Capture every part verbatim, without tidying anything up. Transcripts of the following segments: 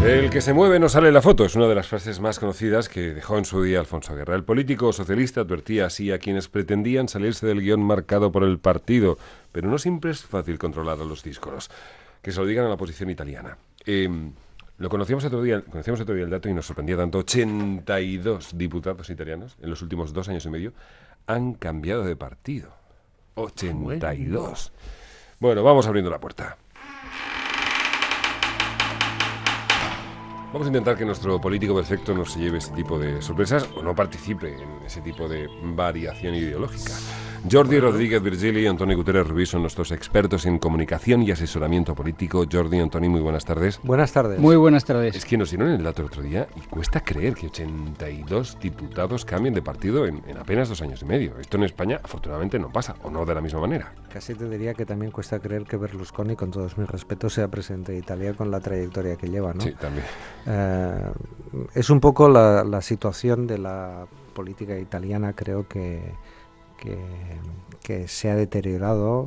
El que se mueve no sale en la foto es una de las frases más conocidas que dejó en su día Alfonso Guerra. El político socialista advertía así a quienes pretendían salirse del guión marcado por el partido, pero no siempre es fácil controlar a los díscolos. Que se lo digan a la oposición italiana. Eh, lo conocíamos otro día, conocíamos otro día el dato y nos sorprendía tanto. ochenta y dos diputados italianos en los últimos dos años y medio han cambiado de partido. ochenta y dos. Bueno, vamos abriendo la puerta. Vamos a intentar que nuestro político perfecto no se lleve este tipo de sorpresas o no participe en ese tipo de variación ideológica. Jordi Rodríguez Virgili y Antoni Guterres Rubí son nuestros expertos en comunicación y asesoramiento político. Jordi, Antoni, muy buenas tardes. Buenas tardes. Muy buenas tardes. Es que nos dieron el dato el otro día y cuesta creer que ochenta y dos diputados cambien de partido en, en apenas dos años y medio. Esto en España afortunadamente no pasa, o no de la misma manera. Casi te diría que también cuesta creer que Berlusconi, con todos mis respetos, sea presidente de Italia con la trayectoria que lleva, ¿no? Sí, también. Eh, es un poco la, la situación de la política italiana, creo que... Que, que se ha deteriorado,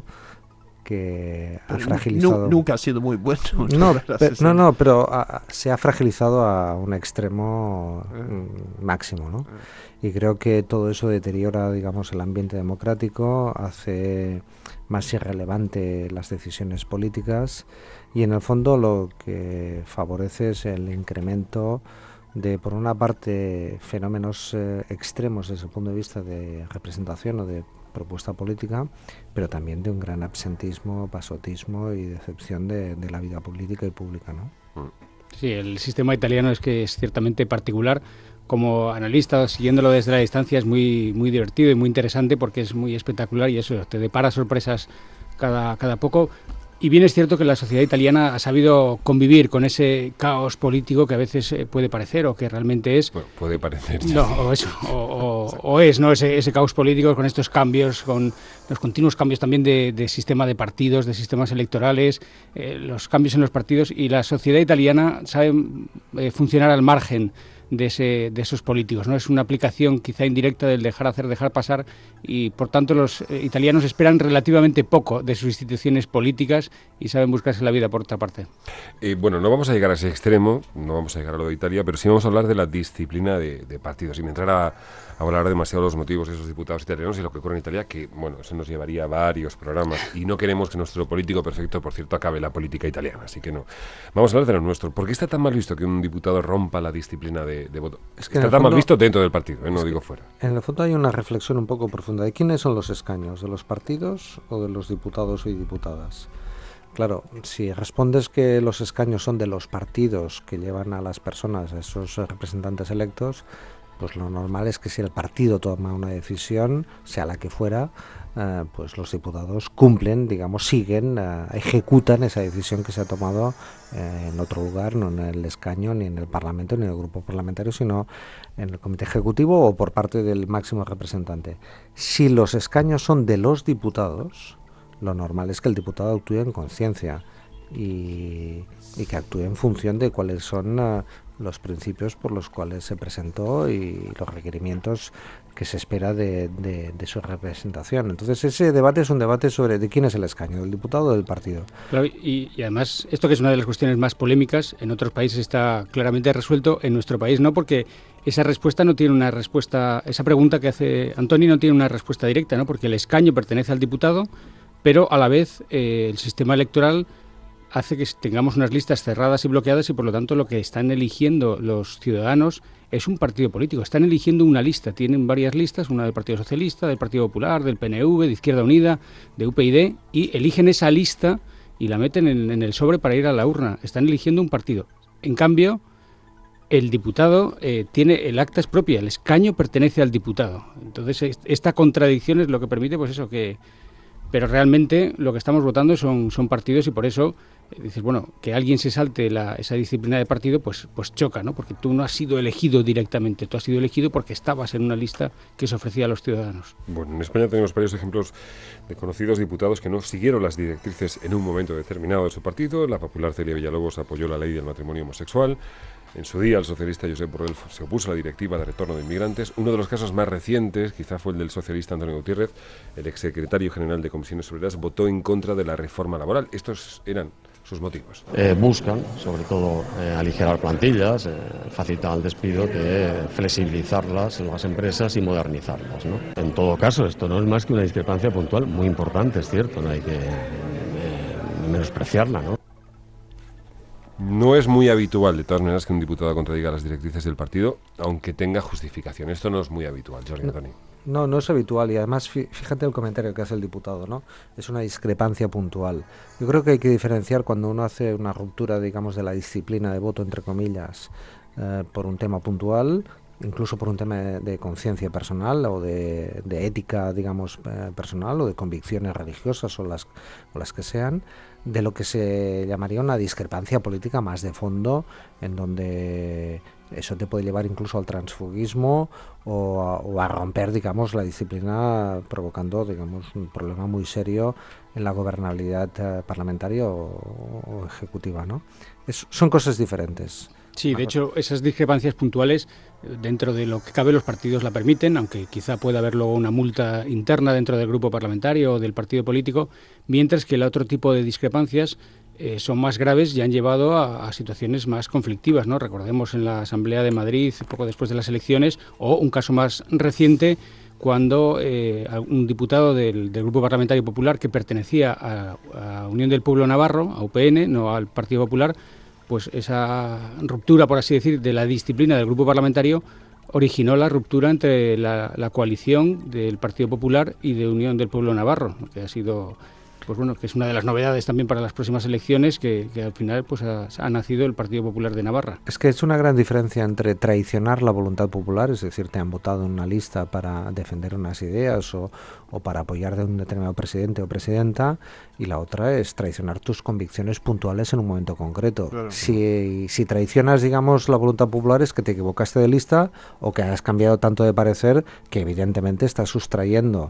que ha pero fragilizado... Nunca ha sido muy bueno. No, pero, no, no, pero a, se ha fragilizado a un extremo uh, máximo, ¿no? Uh. Y creo que todo eso deteriora, digamos, el ambiente democrático, hace más irrelevante las decisiones políticas y, en el fondo, lo que favorece es el incremento de, por una parte, fenómenos eh, extremos desde el punto de vista de representación o de propuesta política, pero también de un gran absentismo, pasotismo y decepción de, de la vida política y pública, ¿no? Sí, el sistema italiano es que es ciertamente particular. Como analista, siguiéndolo desde la distancia, es muy, muy divertido y muy interesante porque es muy espectacular y eso te depara sorpresas cada, cada poco. Y bien es cierto que la sociedad italiana ha sabido convivir con ese caos político que a veces eh, puede parecer o que realmente es. Bueno, puede parecer. No, o eso, o, o, o es, ¿no? Ese, ese caos político con estos cambios, con los continuos cambios también de, de sistema de partidos, de sistemas electorales, eh, los cambios en los partidos, y la sociedad italiana sabe eh, funcionar al margen de ese de esos políticos, ¿no? Es una aplicación quizá indirecta del dejar hacer, dejar pasar, y por tanto los eh, italianos esperan relativamente poco de sus instituciones políticas y saben buscarse la vida por otra parte. Eh, bueno, no vamos a llegar a ese extremo, no vamos a llegar a lo de Italia, pero sí vamos a hablar de la disciplina de, de partidos, sin entrar a, a hablar demasiado de los motivos de esos diputados italianos y lo que ocurre en Italia, que bueno, eso nos llevaría a varios programas y no queremos que nuestro político perfecto, por cierto, acabe la política italiana, así que no. Vamos a hablar de lo nuestro. ¿Por qué está tan mal visto que un diputado rompa la disciplina de De, de voto? Es que está tan fondo, mal visto dentro del partido, ¿eh? No digo fuera. En el fondo hay una reflexión un poco profunda de quiénes son los escaños, de los partidos o de los diputados y diputadas. Claro, si respondes que los escaños son de los partidos que llevan a las personas, a esos representantes electos, pues lo normal es que si el partido toma una decisión, sea la que fuera, Uh, pues los diputados cumplen, digamos, siguen, uh, ejecutan esa decisión que se ha tomado uh, en otro lugar, no en el escaño, ni en el Parlamento, ni en el grupo parlamentario, sino en el comité ejecutivo o por parte del máximo representante. Si los escaños son de los diputados, lo normal es que el diputado actúe en conciencia y, y que actúe en función de cuáles son uh, los principios por los cuales se presentó y los requerimientos que se espera de, de, de su representación. Entonces ese debate es un debate sobre de quién es el escaño, del diputado o del partido. Claro, y, y además esto que es una de las cuestiones más polémicas, en otros países está claramente resuelto, en nuestro país no, porque esa respuesta no tiene una respuesta, esa pregunta que hace Antoni no tiene una respuesta directa, ¿no? Porque el escaño pertenece al diputado, pero a la vez eh, el sistema electoral hace que tengamos unas listas cerradas y bloqueadas y por lo tanto lo que están eligiendo los ciudadanos es un partido político. Están eligiendo una lista, tienen varias listas, una del Partido Socialista, del Partido Popular, del P N V, de Izquierda Unida, de U P y y eligen esa lista y la meten en, en el sobre para ir a la urna. Están eligiendo un partido. En cambio, el diputado eh, tiene, el acta es propia, el escaño pertenece al diputado. Entonces esta contradicción es lo que permite, pues eso, que... Pero realmente lo que estamos votando son, son partidos y por eso eh, dices, bueno, que alguien se salte la, esa disciplina de partido, pues, pues choca, ¿no? Porque tú no has sido elegido directamente, tú has sido elegido porque estabas en una lista que se ofrecía a los ciudadanos. Bueno, en España tenemos varios ejemplos de conocidos diputados que no siguieron las directrices en un momento determinado de su partido. La popular Celia Villalobos apoyó la ley del matrimonio homosexual. En su día, el socialista Josep Borrell se opuso a la directiva de retorno de inmigrantes. Uno de los casos más recientes, quizá fue el del socialista Antonio Gutiérrez, el exsecretario general de Comisiones Obreras, votó en contra de la reforma laboral. Estos eran sus motivos. Eh, buscan, sobre todo, eh, aligerar plantillas, eh, facilitar el despido, que flexibilizarlas en las empresas y modernizarlas, ¿no? En todo caso, esto no es más que una discrepancia puntual muy importante, es cierto, no hay que eh, menospreciarla, ¿no? No es muy habitual, de todas maneras, que un diputado contradiga las directrices del partido, aunque tenga justificación. Esto no es muy habitual, Jordi Antoni. No, no es habitual, y además fíjate el comentario que hace el diputado, ¿no? Es una discrepancia puntual. Yo creo que hay que diferenciar cuando uno hace una ruptura, digamos, de la disciplina de voto, entre comillas, eh, por un tema puntual, incluso por un tema de, de conciencia personal o de, de ética, digamos, eh, personal, o de convicciones religiosas o las, o las que sean, de lo que se llamaría una discrepancia política más de fondo, en donde eso te puede llevar incluso al transfugismo o a, o a romper, digamos, la disciplina, provocando, digamos, un problema muy serio en la gobernabilidad eh, parlamentaria o, o ejecutiva, ¿no? Es, son cosas diferentes. Sí, de hecho, esas discrepancias puntuales, dentro de lo que cabe, los partidos la permiten, aunque quizá pueda haber luego una multa interna dentro del grupo parlamentario o del partido político, mientras que el otro tipo de discrepancias eh, son más graves y han llevado a, a situaciones más conflictivas, ¿no? Recordemos en la Asamblea de Madrid, poco después de las elecciones, o un caso más reciente, cuando eh, un diputado del, del Grupo Parlamentario Popular, que pertenecía a, a Unión del Pueblo Navarro, a U P N, no al Partido Popular, pues esa ruptura, por así decir, de la disciplina del grupo parlamentario originó la ruptura entre la, la coalición del Partido Popular y de Unión del Pueblo Navarro, que ha sido, pues bueno, que es una de las novedades también para las próximas elecciones, que, que al final pues ha, ha nacido el Partido Popular de Navarra. Es que es una gran diferencia entre traicionar la voluntad popular, es decir, te han votado en una lista para defender unas ideas o, o para apoyar de un determinado presidente o presidenta, y la otra es traicionar tus convicciones puntuales en un momento concreto. Claro. Si, si traicionas, digamos, la voluntad popular, es que te equivocaste de lista o que has cambiado tanto de parecer que evidentemente estás sustrayendo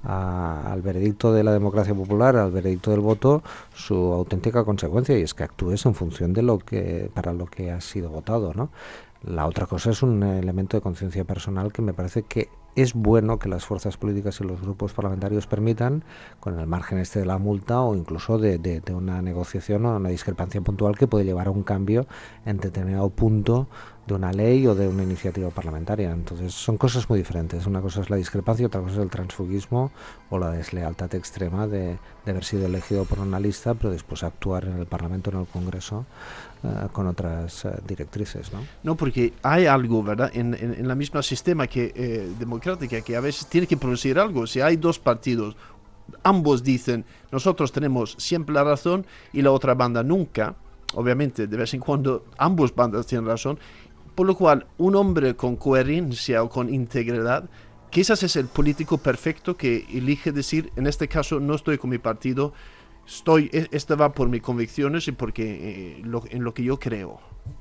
a, al veredicto de la democracia popular, al veredicto del voto, su auténtica consecuencia, y es que actúes en función de lo que para lo que has sido votado, ¿no? La otra cosa es un elemento de conciencia personal que me parece que es bueno que las fuerzas políticas y los grupos parlamentarios permitan, con el margen este de la multa o incluso de, de, de una negociación o una discrepancia puntual que puede llevar a un cambio en determinado punto de una ley o de una iniciativa parlamentaria. Entonces son cosas muy diferentes. Una cosa es la discrepancia, otra cosa es el transfugismo o la deslealtad extrema de, de haber sido elegido por una lista, pero después actuar en el Parlamento, en el Congreso, uh, con otras uh, directrices, ¿no? No, porque hay algo, ¿verdad?, en, en, en la misma sistema que eh, democrática, que a veces tiene que producir algo. Si hay dos partidos, ambos dicen, nosotros tenemos siempre la razón y la otra banda nunca, obviamente de vez en cuando ambos bandas tienen razón, por lo cual un hombre con coherencia o con integridad quizás es el político perfecto que elige decir, en este caso no estoy con mi partido, estoy, este va por mis convicciones y porque eh, lo, en lo que yo creo.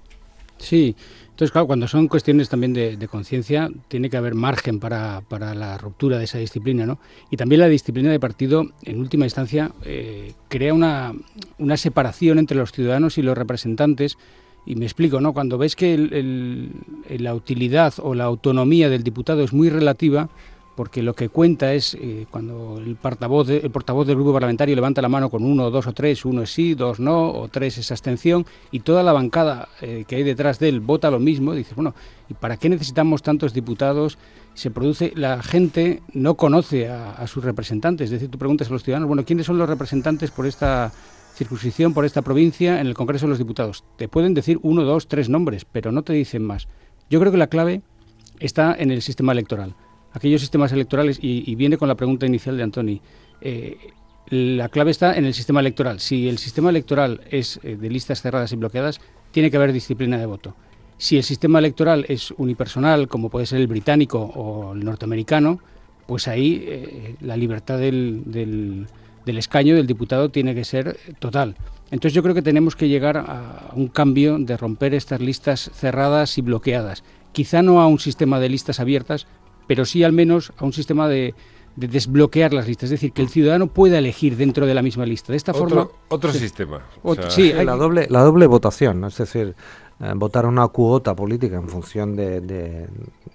Sí, entonces claro, cuando son cuestiones también de, de conciencia, tiene que haber margen para, para la ruptura de esa disciplina, ¿no? Y también la disciplina de partido, en última instancia, eh, crea una, una separación entre los ciudadanos y los representantes. Y me explico, ¿no? Cuando ves que el, el, la utilidad o la autonomía del diputado es muy relativa, porque lo que cuenta es eh, cuando el portavoz, de, el portavoz del grupo parlamentario levanta la mano con uno, dos o tres, uno es sí, dos no, o tres es abstención, y toda la bancada eh, que hay detrás de él vota lo mismo, dices, bueno, ¿y para qué necesitamos tantos diputados? Se produce, la gente no conoce a, a sus representantes, es decir, tú preguntas a los ciudadanos, bueno, ¿quiénes son los representantes por esta circunscripción, por esta provincia en el Congreso de los Diputados? Te pueden decir uno, dos, tres nombres, pero no te dicen más. Yo creo que la clave está en el sistema electoral. Aquellos sistemas electorales, y, y viene con la pregunta inicial de Antoni, eh, la clave está en el sistema electoral. Si el sistema electoral es eh, de listas cerradas y bloqueadas, tiene que haber disciplina de voto. Si el sistema electoral es unipersonal, como puede ser el británico o el norteamericano, pues ahí eh, la libertad del, del, del escaño del diputado tiene que ser total. Entonces yo creo que tenemos que llegar a un cambio de romper estas listas cerradas y bloqueadas. Quizá no a un sistema de listas abiertas, pero sí al menos a un sistema de, de desbloquear las listas, es decir, que el ciudadano pueda elegir dentro de la misma lista. De esta otro, forma... Otro sí. sistema. O sea, sí, hay... la, doble, la doble votación, ¿no? Es decir, eh, votar una cuota política en función de, de,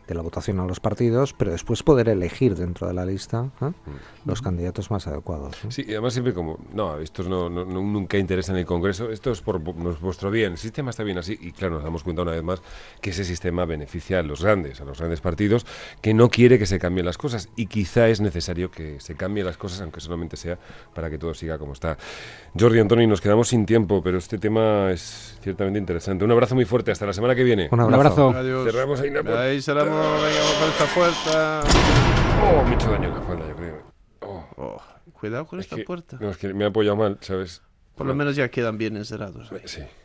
de la votación a los partidos, pero después poder elegir dentro de la lista ¿eh? los candidatos más adecuados. ¿eh? Sí, y además siempre como, no, estos no, no, no- nunca interesan en el Congreso, esto es por vu- no es vuestro bien, el sistema está bien así, y claro, nos damos cuenta una vez más que ese sistema beneficia a los grandes, a los grandes partidos, que no quiere que se cambien las cosas, y quizá es necesario que se cambien las cosas, aunque solamente sea para que todo siga como está. Jordi, Antoni, nos quedamos sin tiempo, pero este tema es ciertamente interesante. Un abrazo muy fuerte, hasta la semana que viene. Un Un abrazo. abrazo. Adiós. Cerramos ahí la puerta. Ahí cerramos, venga, por esta puerta. Oh, me he hecho daño en la espalda, yo creo. Oh, Oh, cuidado con es esta que- puerta. no, es que me he apoyado mal, ¿sabes? Por lo menos ya quedan bien encerrados. Sí.